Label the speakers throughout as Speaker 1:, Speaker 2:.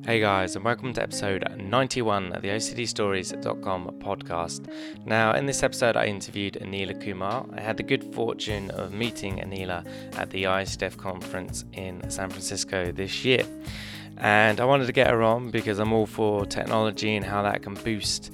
Speaker 1: Hey guys, and welcome to episode 91 of the OCDstories.com podcast. Now, in this episode, I interviewed Anila Kumar. I had the good fortune of meeting Anila at the ISDEF conference in San Francisco this year. And I wanted to get her on because I'm all for technology and how that can boost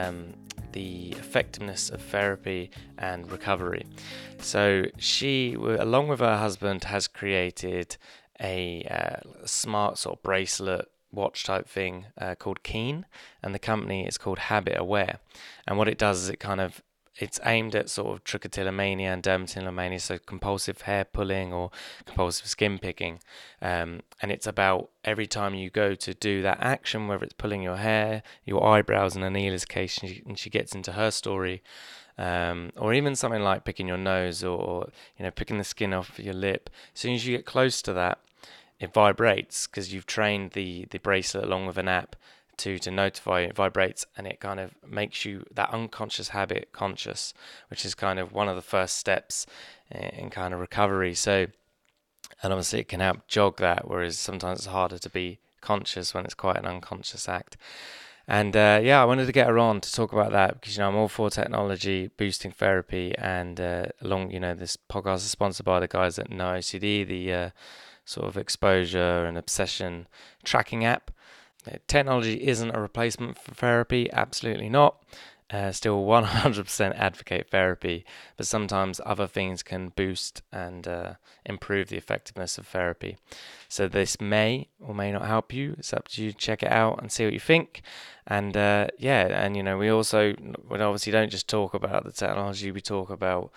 Speaker 1: the effectiveness of therapy and recovery. So she, along with her husband, has created a smart sort of bracelet watch type thing called Keen, and the company is called Habit Aware. And what it does is it's aimed at sort of trichotillomania and dermatillomania, so compulsive hair pulling or compulsive skin picking. And it's about every time you go to do that action, whether it's pulling your hair, your eyebrows in Anila's case, and she gets into her story, or even something like picking your nose or picking the skin off your lip. As soon as you get close to that, it vibrates because you've trained the bracelet along with an app to notify you. It vibrates and it kind of makes you that unconscious habit conscious, which is kind of one of the first steps in kind of recovery. So, and obviously it can help jog that, whereas sometimes it's harder to be conscious when it's quite an unconscious act. And I wanted to get her on to talk about that because I'm all for technology boosting therapy, and this podcast is sponsored by the guys at No OCD, the sort of exposure and obsession tracking app. Technology isn't a replacement for therapy, absolutely not. Still 100% advocate therapy, but sometimes other things can boost and improve the effectiveness of therapy. So this may or may not help you. It's up to you to check it out and see what you think. And we obviously don't just talk about the technology, we talk about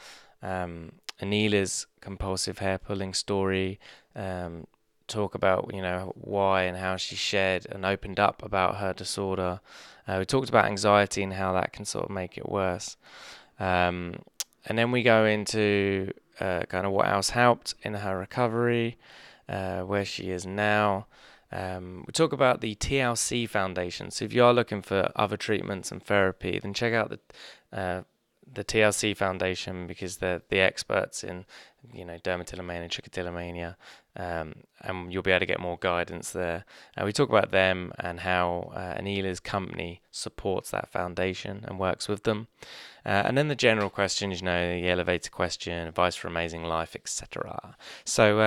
Speaker 1: Anila's compulsive hair pulling story, talk about why and how she shared and opened up about her disorder. We talked about anxiety and how that can sort of make it worse, and then we go into kind of what else helped in her recovery, where she is now. We talk about the TLC Foundation. So if you are looking for other treatments and therapy, then check out the TLC Foundation, because they're the experts in dermatillomania, trichotillomania, and you'll be able to get more guidance there. We talk about them and how Anila's company supports that foundation and works with them, and then the general questions, the elevator question, advice for amazing life, etc. So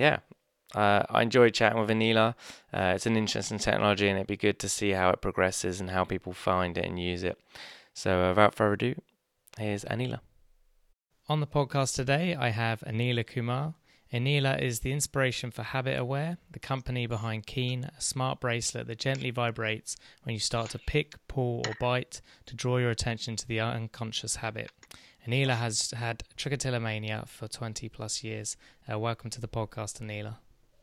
Speaker 1: I enjoyed chatting with Anila. It's an interesting technology, and it'd be good to see how it progresses and how people find it and use it. So without further ado, here's Anila. On the podcast today, I have Anila Kumar. Anila is the inspiration for Habit Aware, the company behind Keen, a smart bracelet that gently vibrates when you start to pick, pull, or bite to draw your attention to the unconscious habit. Anila has had trichotillomania for 20 plus years. Welcome to the podcast, Anila.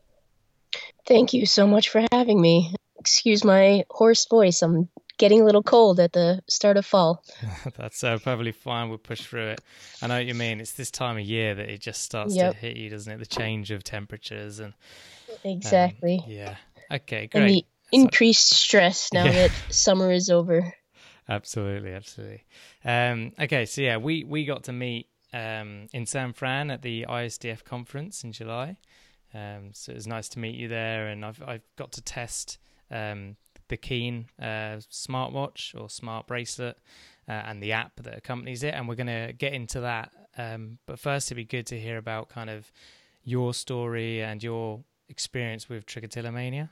Speaker 2: Thank you so much for having me. Excuse my hoarse voice. I'm getting a little cold at the start of fall.
Speaker 1: That's perfectly fine. We'll push through it. I know what you mean. It's this time of year that it just starts to hit you, doesn't it? The change of temperatures and
Speaker 2: exactly.
Speaker 1: Okay, great.
Speaker 2: And the increased stress now that summer is over.
Speaker 1: Absolutely. Okay, so we got to meet in San Fran at the ISDF conference in July. So it was nice to meet you there, and I've got to test the Keen smartwatch or smart bracelet and the app that accompanies it, and we're going to get into that. But first, it'd be good to hear about kind of your story and your experience with trichotillomania.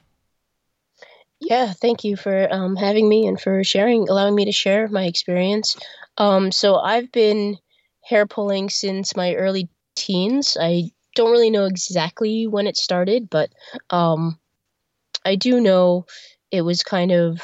Speaker 2: Yeah, thank you for having me and for allowing me to share my experience. So I've been hair pulling since my early teens. I don't really know exactly when it started, but I do know it was kind of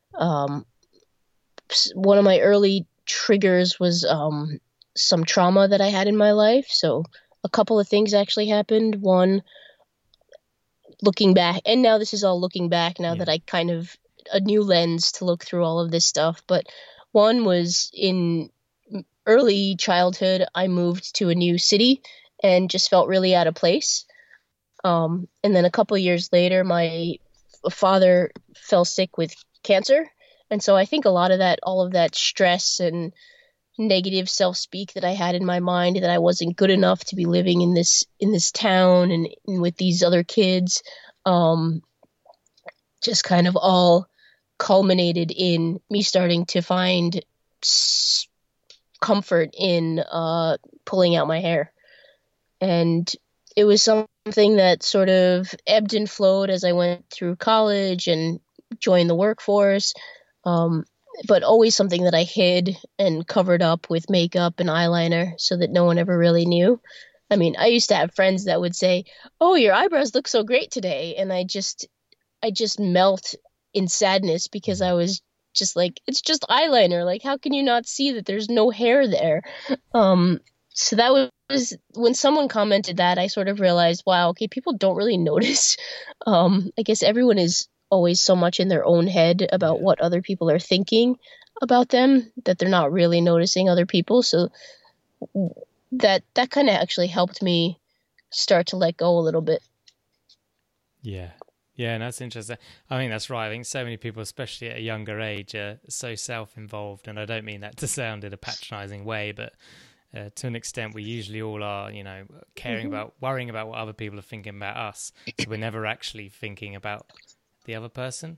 Speaker 2: one of my early triggers was some trauma that I had in my life. So a couple of things actually happened. One, looking back, and now this is all looking back now that I kind of a new lens to look through all of this stuff. But one was in early childhood, I moved to a new city and just felt really out of place. And then a couple of years later, my father fell sick with cancer. And so I think all of that stress and negative self-speak that I had in my mind, that I wasn't good enough to be living in this town and with these other kids, just kind of all culminated in me starting to find comfort in pulling out my hair. And it was something that sort of ebbed and flowed as I went through college and joined the workforce, but always something that I hid and covered up with makeup and eyeliner so that no one ever really knew. I mean, I used to have friends that would say, "Oh, your eyebrows look so great today," and I just melt in sadness because I was just like, it's just eyeliner. Like, how can you not see that there's no hair there? So that was when someone commented that, I sort of realized, wow, okay, people don't really notice. I guess everyone is always so much in their own head about what other people are thinking about them that they're not really noticing other people. So that kind of actually helped me start to let go a little bit.
Speaker 1: Yeah. Yeah, and that's interesting. I mean, that's right. I think so many people, especially at a younger age, are so self-involved. And I don't mean that to sound in a patronizing way, but to an extent, we usually all are, caring about, worrying about what other people are thinking about us. So we're never actually thinking about the other person.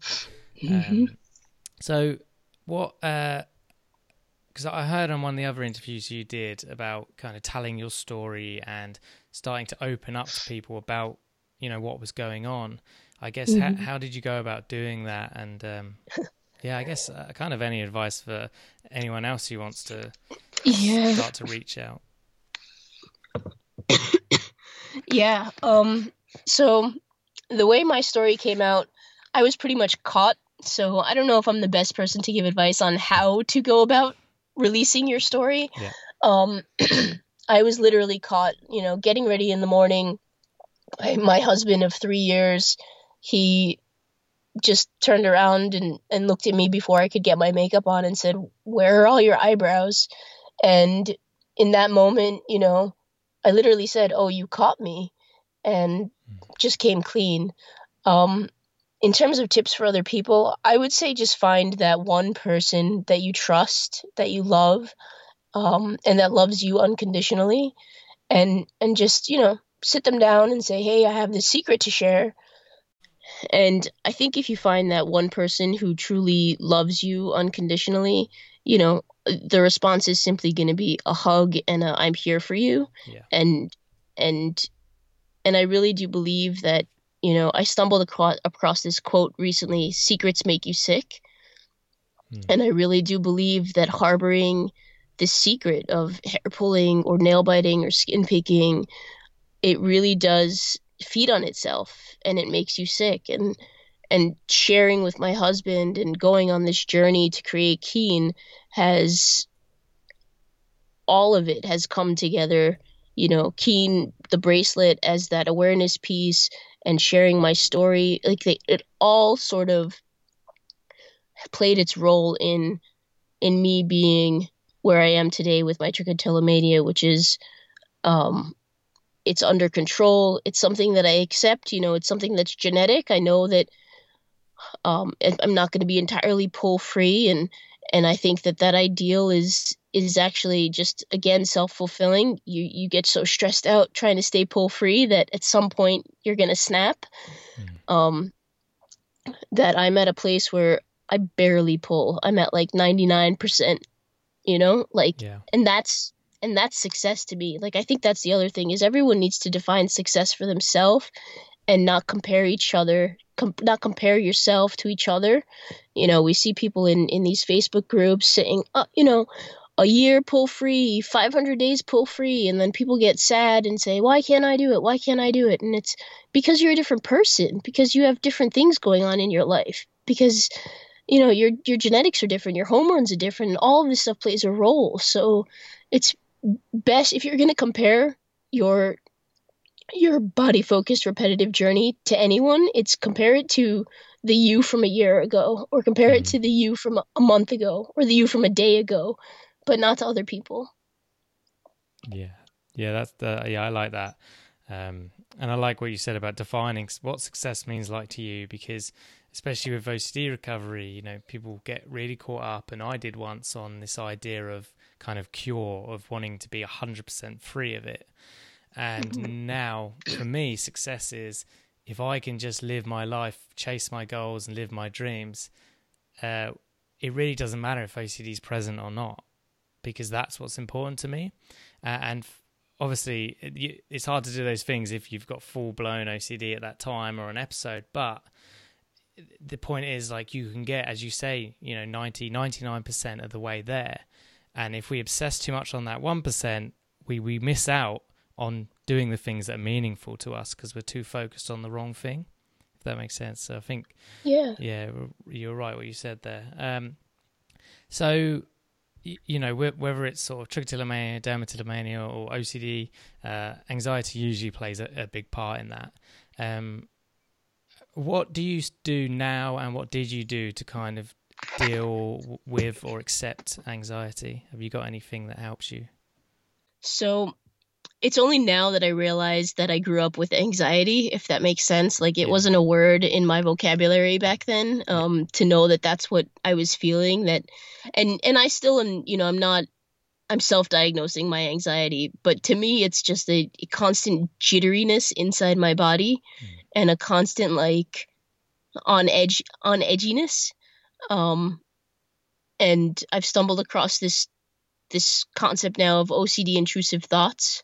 Speaker 1: So what, because I heard on one of the other interviews you did about kind of telling your story and starting to open up to people about, what was going on. I guess, how did you go about doing that? And I guess kind of any advice for anyone else who wants to start to reach out.
Speaker 2: Yeah. So the way my story came out, I was pretty much caught. So I don't know if I'm the best person to give advice on how to go about releasing your story.
Speaker 1: Yeah.
Speaker 2: I was literally caught, getting ready in the morning. My husband of 3 years, he just turned around and looked at me before I could get my makeup on and said, "Where are all your eyebrows?" And in that moment, I literally said, "Oh, you caught me," and just came clean. In terms of tips for other people, I would say just find that one person that you trust, that you love, and that loves you unconditionally, and just, sit them down and say, "Hey, I have this secret to share." And I think if you find that one person who truly loves you unconditionally, the response is simply going to be a hug and a "I'm here for you."
Speaker 1: Yeah.
Speaker 2: And I really do believe that, I stumbled across this quote recently: "Secrets make you sick." And I really do believe that harboring this secret of hair pulling or nail biting or skin picking, it really does feed on itself and it makes you sick. And sharing with my husband and going on this journey to create Keen, all of it has come together. Keen, the bracelet, as that awareness piece, and sharing my story, it all sort of played its role in me being where I am today with my trichotillomania, which is it's under control. It's something that I accept. It's something that's genetic. I know that I'm not going to be entirely pull free, and I think that ideal is actually just, again, self-fulfilling. You get so stressed out trying to stay pull free that at some point you're going to snap. That I'm at a place where I barely pull. I'm at like 99%, and that's success to me. Like, I think that's the other thing, is everyone needs to define success for themselves and not compare not compare yourself to each other. We see people in these Facebook groups saying, a year pull free, 500 days pull free. And then people get sad and say, "Why can't I do it? Why can't I do it?" And it's because you're a different person, because you have different things going on in your life, because, your genetics are different, your hormones are different, and all of this stuff plays a role. So it's best, if you're going to compare your body focused repetitive journey to anyone, it's compare it to the you from a year ago, or compare it to the you from a month ago, or the you from a day ago, but not to other people.
Speaker 1: I like that. And I like what you said about defining what success means like to you, because especially with OCD recovery, people get really caught up, and I did once, on this idea of kind of cure, of wanting to be 100% free of it. And now, for me, success is if I can just live my life, chase my goals and live my dreams, it really doesn't matter if OCD is present or not, because that's what's important to me. And obviously, it's hard to do those things if you've got full-blown OCD at that time or an episode. But the point is, like, you can get, as you say, 99% of the way there. And if we obsess too much on that 1%, we miss out on doing the things that are meaningful to us because we're too focused on the wrong thing, if that makes sense. So I think, yeah, you're right what you said there. So, whether it's sort of trichotillomania, dermatillomania, or OCD, anxiety usually plays a big part in that. What do you do now, and what did you do to kind of deal with or accept anxiety? Have you got anything that helps you?
Speaker 2: So it's only now that I realized that I grew up with anxiety, if that makes sense. Like, it wasn't a word in my vocabulary back then, to know that that's what I was feeling. And I still am, I'm self-diagnosing my anxiety, but to me, it's just a constant jitteriness inside my body and a constant, like, on edginess. And I've stumbled across this concept now of OCD intrusive thoughts.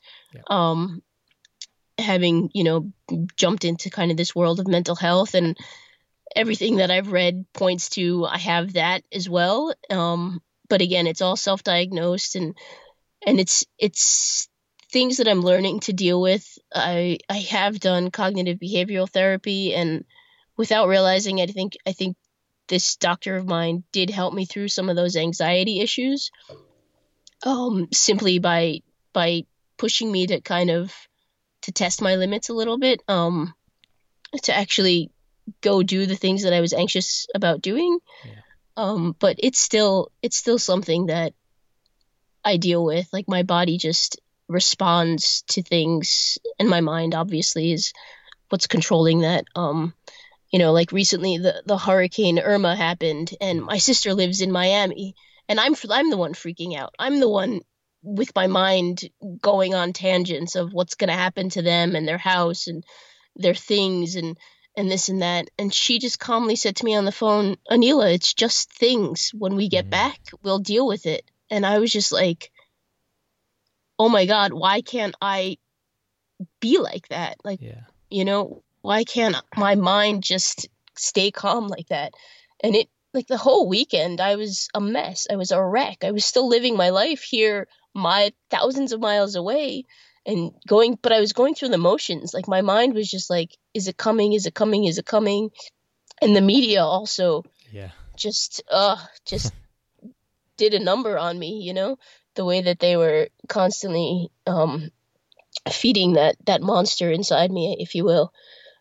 Speaker 2: Having, jumped into kind of this world of mental health, and everything that I've read points to I have that as well. But again, it's all self-diagnosed, and it's things that I'm learning to deal with. I have done cognitive behavioral therapy, and without realizing it, I think this doctor of mine did help me through some of those anxiety issues. Simply by pushing me to kind of to test my limits a little bit, to actually go do the things that I was anxious about doing. But it's still something that I deal with. Like, my body just responds to things, and my mind obviously is what's controlling that. Like recently the Hurricane Irma happened, and my sister lives in Miami, and I'm the one freaking out. I'm the one with my mind going on tangents of what's going to happen to them and their house and their things and this and that. And she just calmly said to me on the phone, "Anila, it's just things. When we get back, we'll deal with it." And I was just like, oh my God, why can't I be like that? Like, why can't my mind just stay calm like that? And it, like, the whole weekend, I was a mess. I was a wreck. I was still living my life here, my thousands of miles away, but I was going through the motions. Like, my mind was just like, is it coming? Is it coming? Is it coming? And the media also just did a number on me, the way that they were constantly feeding that monster inside me, if you will.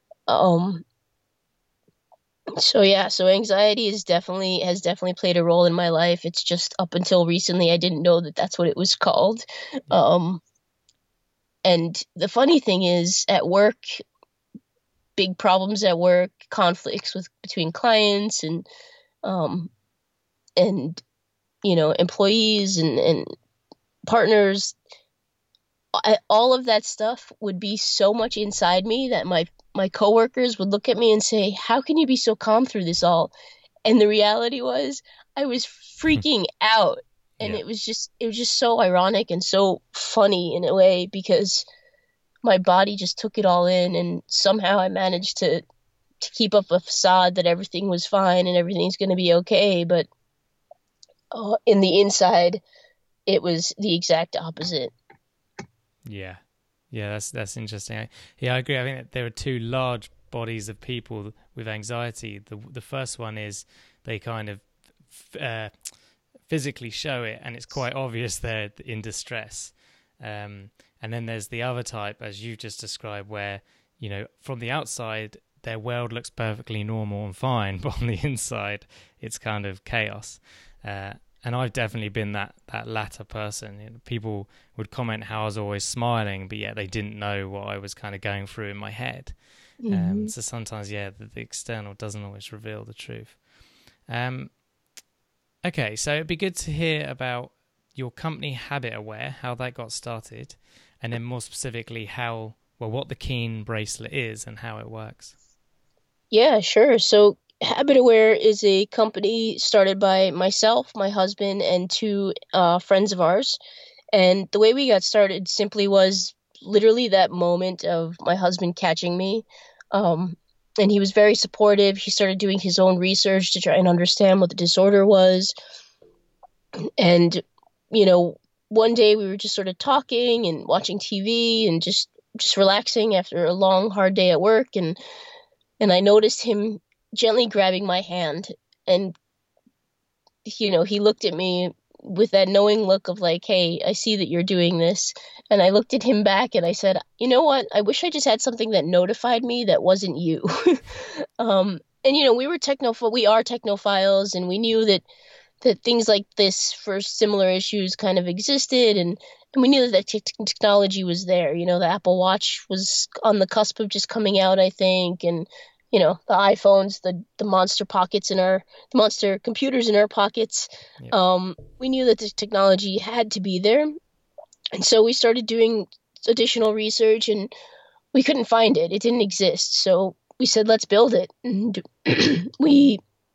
Speaker 2: So anxiety has definitely played a role in my life. It's just up until recently I didn't know that that's what it was called. And the funny thing is, at work, big problems at work, conflicts between clients and employees and partners, all of that stuff would be so much inside me that my coworkers would look at me and say, "How can you be so calm through this all?" And the reality was, I was freaking out. And it was just so ironic and so funny in a way, because my body just took it all in, and somehow I managed to keep up a facade that everything was fine and everything's going to be okay. But in the inside, it was the exact opposite.
Speaker 1: Yeah, that's interesting. I agree. I think that there are two large bodies of people with anxiety. The first one is they kind of physically show it, and it's quite obvious they're in distress. And then there's the other type, as you just described, where, from the outside, their world looks perfectly normal and fine, but on the inside, it's kind of chaos. And I've definitely been that latter person. People would comment how I was always smiling, but yet they didn't know what I was kind of going through in my head. So sometimes, the external doesn't always reveal the truth. Okay, so it'd be good to hear about your company Habit Aware, how that got started, and then more specifically how what the Keen bracelet is and how it works.
Speaker 2: Yeah, sure. So Habit Aware is a company started by myself, my husband, and two friends of ours. And the way we got started simply was literally that moment of my husband catching me. Um, and he was very supportive. He started doing his own research to try and understand what the disorder was. And, you know, one day we were just sort of talking and watching TV and just relaxing after a long, hard day at work. And I noticed him gently grabbing my hand. And, he looked at me with that knowing look of like, hey, I see that you're doing this. And I looked at him back and I said, you know what? I wish I just had something that notified me that wasn't you. And, we are technophiles, and we knew that things like this for similar issues kind of existed. And we knew that technology was there. The Apple Watch was on the cusp of just coming out, I think. And, the iPhones, the monster monster computers in our pockets. Yep. We knew that the technology had to be there. And so we started doing additional research, and we couldn't find it. It didn't exist. So we said, let's build it. And we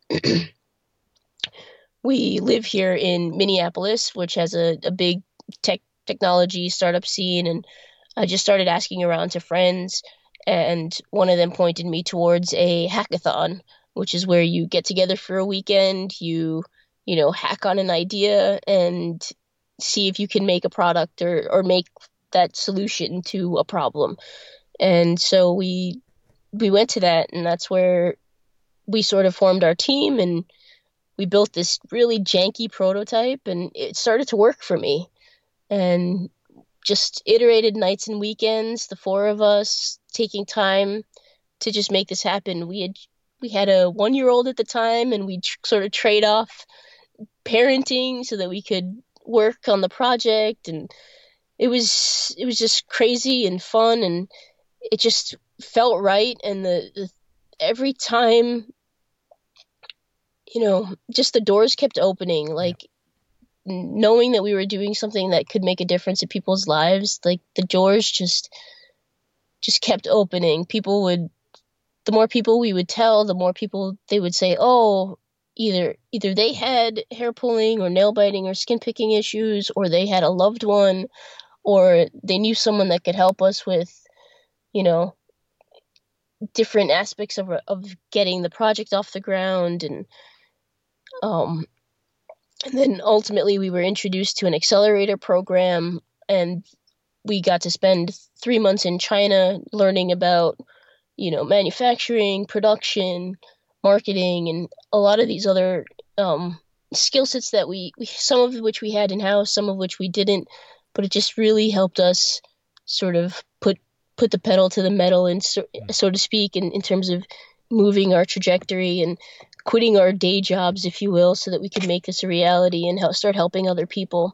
Speaker 2: live here in Minneapolis, which has a big technology startup scene. And I just started asking around to friends, and one of them pointed me towards a hackathon, which is where you get together for a weekend, you hack on an idea and see if you can make a product or make that solution to a problem. And so we went to that, and that's where we sort of formed our team, and we built this really janky prototype, and it started to work for me. And just iterated nights and weekends, the four of us taking time to just make this happen. We had a 1-year-old at the time, and we sort of trade off parenting so that we could work on the project. And it was just crazy and fun, and it just felt right. And the every time, just the doors kept opening, like knowing that we were doing something that could make a difference in people's lives. Like the doors just kept opening. The more people we would tell, the more people they would say, oh, either they had hair pulling or nail biting or skin picking issues, or they had a loved one, or they knew someone that could help us with, different aspects of getting the project off the ground. And then ultimately we were introduced to an accelerator program, and we got to spend 3 months in China learning about, manufacturing, production, marketing, and a lot of these other skill sets that we some of which we had in-house, some of which we didn't, but it just really helped us sort of put the pedal to the metal, and so to speak, in terms of moving our trajectory and quitting our day jobs, if you will, so that we could make this a reality and start helping other people.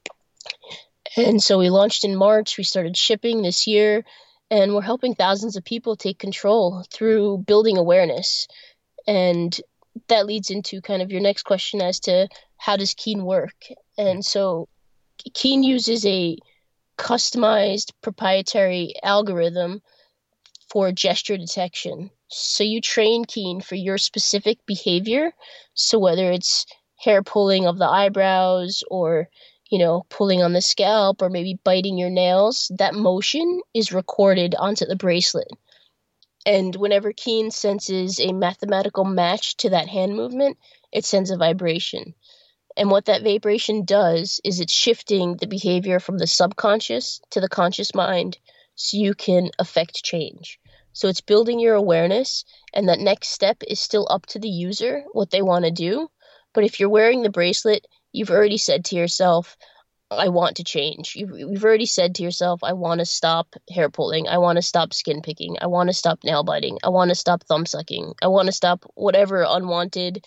Speaker 2: And so we launched in March. We started shipping this year, and we're helping thousands of people take control through building awareness. And that leads into kind of your next question as to how does Keen work? And so Keen uses a customized proprietary algorithm for gesture detection. So you train Keen for your specific behavior. So whether it's hair pulling of the eyebrows, or, pulling on the scalp, or maybe biting your nails, that motion is recorded onto the bracelet. And whenever Keen senses a mathematical match to that hand movement, it sends a vibration. And what that vibration does is it's shifting the behavior from the subconscious to the conscious mind, so you can affect change. So it's building your awareness, and that next step is still up to the user, what they want to do. But if you're wearing the bracelet, you've already said to yourself, I want to change. You've already said to yourself, I want to stop hair pulling. I want to stop skin picking. I want to stop nail biting. I want to stop thumb sucking. I want to stop whatever unwanted,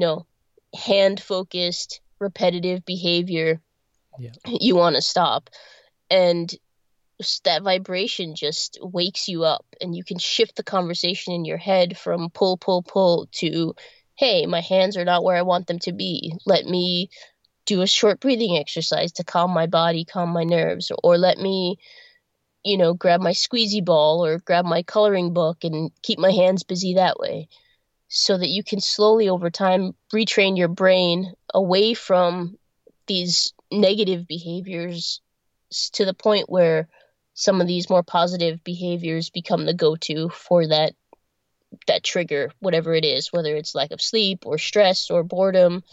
Speaker 2: hand-focused, repetitive behavior you want to stop. And that vibration just wakes you up, and you can shift the conversation in your head from pull to, hey, my hands are not where I want them to be. Let me do a short breathing exercise to calm my body, calm my nerves, or let me grab my squeezy ball or grab my coloring book and keep my hands busy that way, so that you can slowly over time retrain your brain away from these negative behaviors to the point where some of these more positive behaviors become the go-to for that trigger, whatever it is, whether it's lack of sleep or stress or boredom,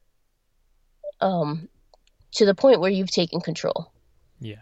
Speaker 2: to the point where you've taken control.
Speaker 1: Yeah.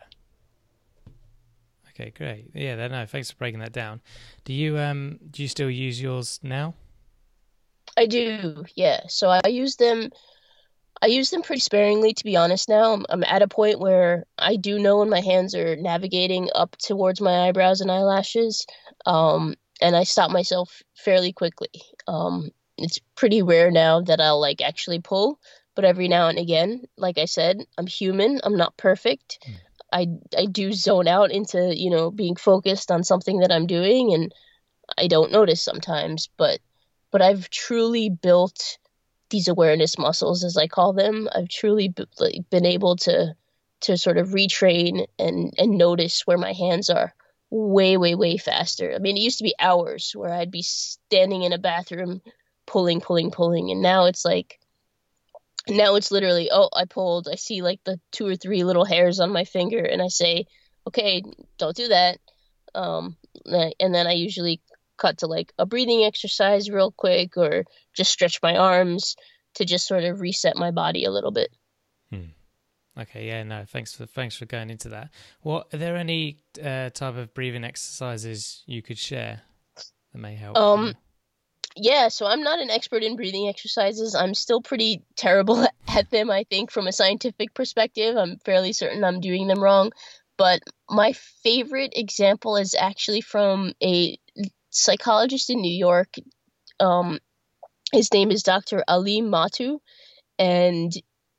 Speaker 1: Okay, great. Yeah, no, thanks for breaking that down. Do you still use yours now?
Speaker 2: I do, yeah. So I use them pretty sparingly, to be honest now. I'm at a point where I do know when my hands are navigating up towards my eyebrows and eyelashes, and I stop myself fairly quickly. It's pretty rare now that I'll like actually pull, but every now and again, like I said, I'm human. I'm not perfect. I do zone out into, being focused on something that I'm doing, and I don't notice sometimes, but I've truly built these awareness muscles, as I call them. I've truly been able to sort of retrain and notice where my hands are way, way, way faster. I mean, it used to be hours where I'd be standing in a bathroom pulling, pulling, pulling, and now it's literally, oh, I pulled. I see like the 2 or 3 little hairs on my finger, and I say, okay, don't do that. And then I usually cut to like a breathing exercise real quick, or just stretch my arms to just sort of reset my body a little bit.
Speaker 1: Okay, yeah, no, thanks for going into that. Are there any type of breathing exercises you could share that may help?
Speaker 2: Yeah, so I'm not an expert in breathing exercises. I'm still pretty terrible at them, I think, from a scientific perspective. I'm fairly certain I'm doing them wrong. But my favorite example is actually from a psychologist in New York. His name is Dr. Ali Matu, and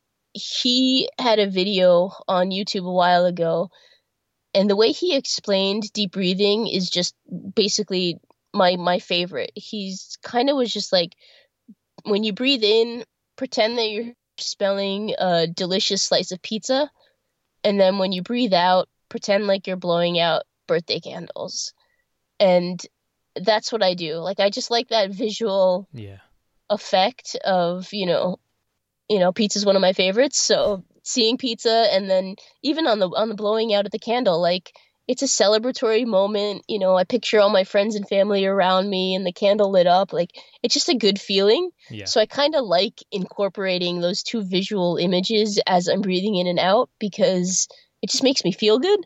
Speaker 2: he had a video on YouTube a while ago. And the way he explained deep breathing is just basically my favorite. He's kind of was just like, when you breathe in, pretend that you're smelling a delicious slice of pizza, and then when you breathe out, pretend like you're blowing out birthday candles. And that's what I do. Like, I just like that visual effect of, pizza's one of my favorites. So seeing pizza, and then even on the blowing out of the candle, like, it's a celebratory moment. I picture all my friends and family around me and the candle lit up. Like, it's just a good feeling.
Speaker 1: Yeah.
Speaker 2: So I kind of like incorporating those 2 visual images as I'm breathing in and out, because it just makes me feel good.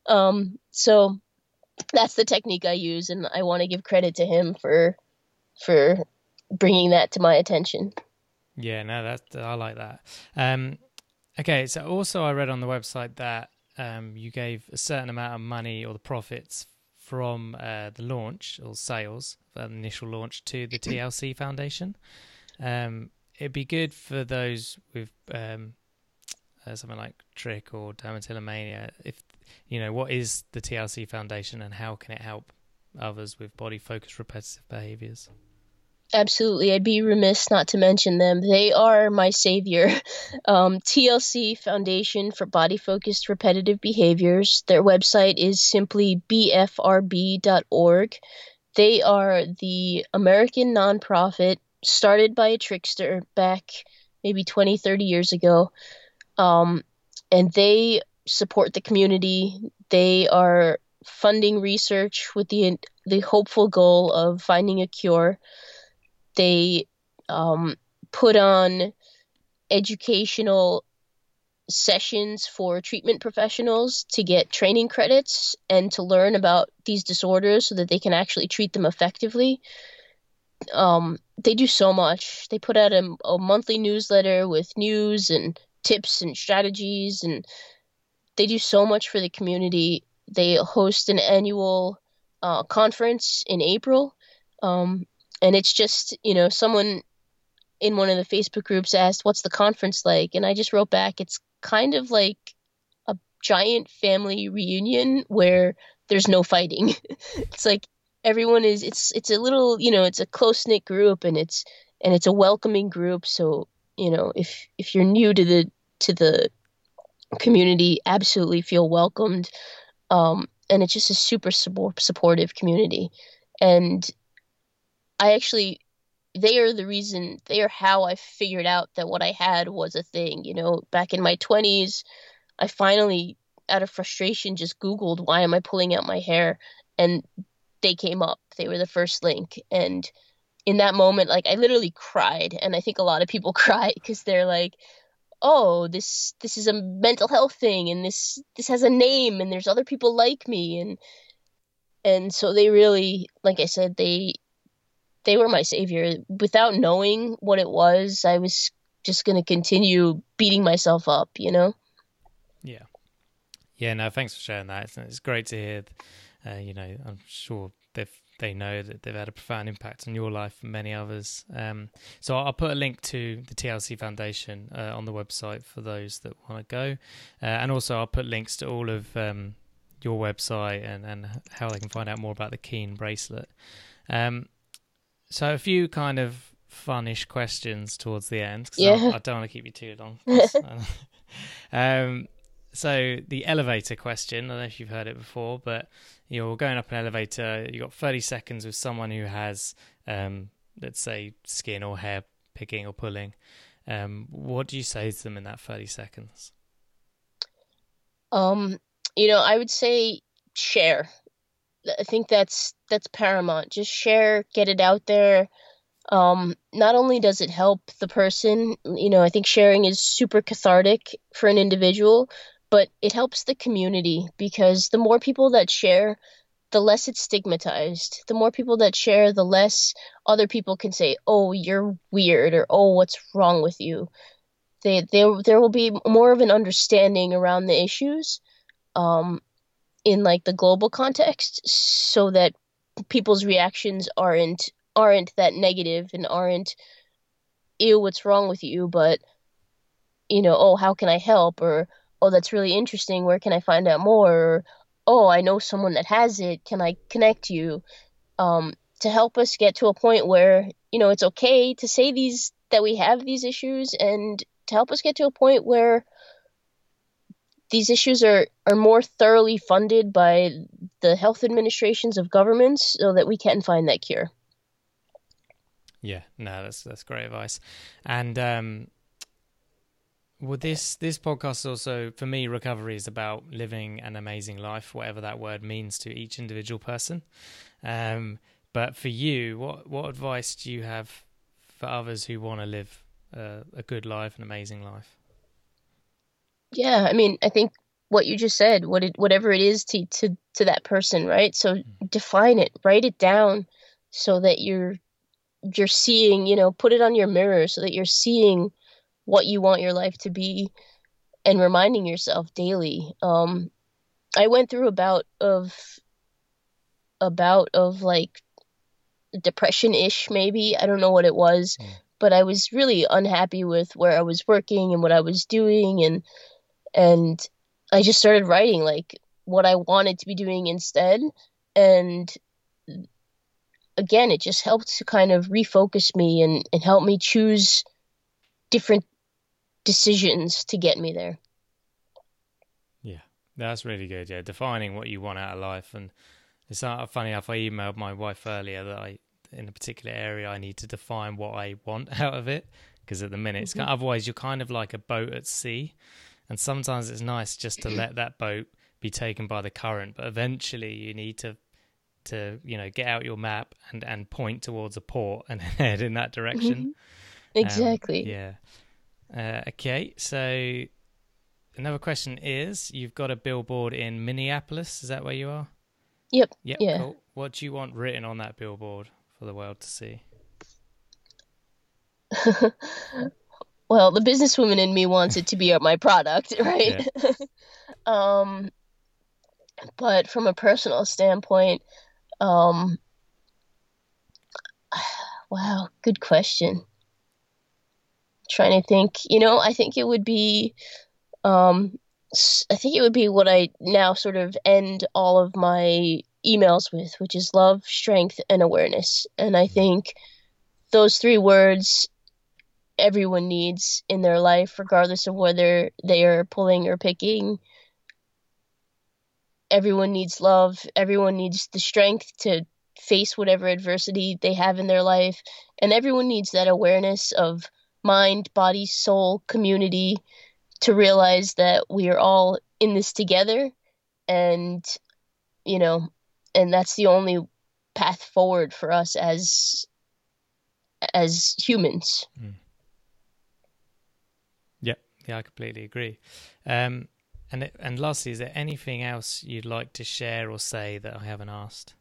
Speaker 2: So that's the technique I use, and I want to give credit to him for bringing that to my attention.
Speaker 1: Yeah, no, I like that. Okay, so also I read on the website that you gave a certain amount of money, or the profits from the launch or sales, the initial launch, to the TLC Foundation. It'd be good for those with something like Trick or dermatillomania, if what is the TLC Foundation and how can it help others with body-focused repetitive behaviors?
Speaker 2: Absolutely. I'd be remiss not to mention them. They are my savior. TLC, Foundation for Body Focused Repetitive Behaviors. Their website is simply bfrb.org. They are the American nonprofit started by a trickster back maybe 20, 30 years ago. And they support the community. They are funding research with the hopeful goal of finding a cure. They put on educational sessions for treatment professionals to get training credits and to learn about these disorders so that they can actually treat them effectively. They do so much. They put out a monthly newsletter with news and tips and strategies, and they do so much for the community. They host an annual conference in April. And it's just, someone in one of the Facebook groups asked, what's the conference like? And I just wrote back, it's kind of like a giant family reunion where there's no fighting. It's like everyone it's a little, it's a close-knit group, and it's a welcoming group. So, if you're new to the community, absolutely feel welcomed. and it's just a super supportive community. And I actually, they are the reason, they are how I figured out that what I had was a thing. You know, back in my 20s, I finally, out of frustration, just Googled, why am I pulling out my hair? And they came up. They were the first link. And in that moment, like, I literally cried. And I think a lot of people cry because they're like, oh, this is a mental health thing, and this has a name, and there's other people like me. And so they really, like I said, they were my savior. Without knowing what it was, I was just going to continue beating myself up, you know?
Speaker 1: Yeah. Yeah, no, thanks for sharing that. It's great to hear. I'm sure they know that they've had a profound impact on your life and many others. So I'll put a link to the TLC Foundation on the website for those that want to go. And also I'll put links to all of your website and how they can find out more about the Keen bracelet. So a few kind of funnish questions towards the end, because
Speaker 2: Yeah.
Speaker 1: I don't want to keep you too long. So the elevator question, I don't know if you've heard it before, but you're going up an elevator, you've got 30 seconds with someone who has, let's say, skin or hair picking or pulling. What do you say to them in that 30 seconds?
Speaker 2: I would say share. I think that's paramount. Just share, get it out there. Not only does it help the person, I think sharing is super cathartic for an individual, but it helps the community, because the more people that share, the less it's stigmatized. The more people that share, the less other people can say, oh, you're weird, or oh, what's wrong with you. There will be more of an understanding around the issues, in like the global context, so that people's reactions aren't that negative and aren't, ew, what's wrong with you, but oh, how can I help? Or, oh, that's really interesting, where can I find out more? Or, oh, I know someone that has it, can I connect you? To help us get to a point where it's okay to say that we have these issues, and to help us get to a point where these issues are more thoroughly funded by the health administrations of governments, so that we can find that cure.
Speaker 1: Yeah, no, that's great advice. And well, this podcast also, for me, recovery is about living an amazing life, whatever that word means to each individual person. But for you, what advice do you have for others who want to live a good life, an amazing life?
Speaker 2: Yeah, I mean, I think what you just said, whatever it is to that person, right? So define it, write it down, so that you're seeing, put it on your mirror, so that you're seeing what you want your life to be, and reminding yourself daily. I went through a bout of like depression-ish, maybe. I don't know what it was, but I was really unhappy with where I was working and what I was doing, and I just started writing like what I wanted to be doing instead. And again, it just helped to kind of refocus me and help me choose different decisions to get me there.
Speaker 1: Yeah, that's really good. Yeah, defining what you want out of life. And it's funny enough, I emailed my wife earlier that in a particular area, I need to define what I want out of it, because at the minute, it's otherwise you're kind of like a boat at sea, and sometimes it's nice just to let that boat be taken by the current, but eventually you need to get out your map and point towards a port and head in that direction.
Speaker 2: Exactly.
Speaker 1: Yeah. Okay, so another question is, you've got a billboard in Minneapolis. Is that where you are?
Speaker 2: Yep.
Speaker 1: Yep.
Speaker 2: Yeah.
Speaker 1: Cool. What do you want written on that billboard for the world to see?
Speaker 2: Well, the businesswoman in me wants it to be my product, right?
Speaker 1: Yeah.
Speaker 2: But from a personal standpoint, wow, good question. Trying to think, I think it would be, what I now sort of end all of my emails with, which is love, strength, and awareness. And I think those three words everyone needs in their life, regardless of whether they are pulling or picking. everyone needs love. Everyone needs the strength to face whatever adversity they have in their life. And everyone needs that awareness of mind, body, soul, community to realize that we are all in this together. And, and that's the only path forward for us as humans.
Speaker 1: Yeah, I completely agree. And lastly, is there anything else you'd like to share or say that I haven't asked?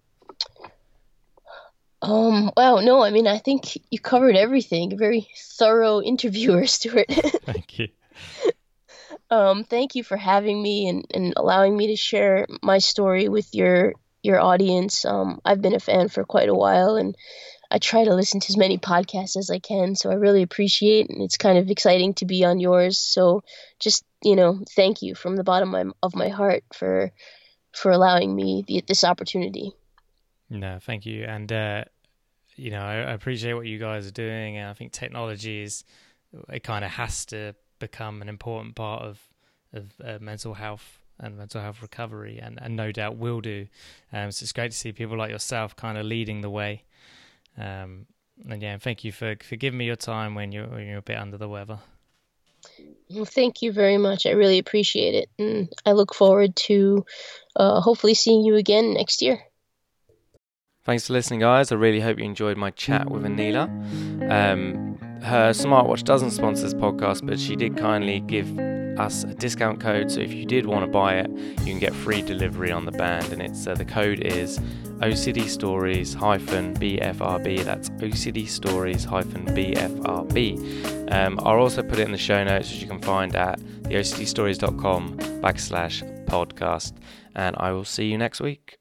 Speaker 2: Wow, no, I mean, I think you covered everything. A very thorough interviewer, Stuart.
Speaker 1: Thank you.
Speaker 2: Thank you for having me and allowing me to share my story with your audience. I've been a fan for quite a while, and I try to listen to as many podcasts as I can, so I really appreciate it, and it's kind of exciting to be on yours. So just, thank you from the bottom of my heart for allowing me this opportunity.
Speaker 1: No, thank you. And, I appreciate what you guys are doing, and I think technology it kind of has to become an important part of mental health and mental health recovery, and no doubt will do. So it's great to see people like yourself kind of leading the way. And yeah, thank you for giving me your time when you're a bit under the weather.
Speaker 2: Well, thank you very much. I really appreciate it, and I look forward to hopefully seeing you again next year.
Speaker 1: Thanks for listening, guys. I really hope you enjoyed my chat with Anila. Her smartwatch doesn't sponsor this podcast, but she did kindly give us a discount code. So if you did want to buy it, you can get free delivery on the band. And it's the code is OCD Stories-BFRB. That's OCD Stories-BFRB. I'll also put it in the show notes, which you can find at theocdstories.com/podcast. And I will see you next week.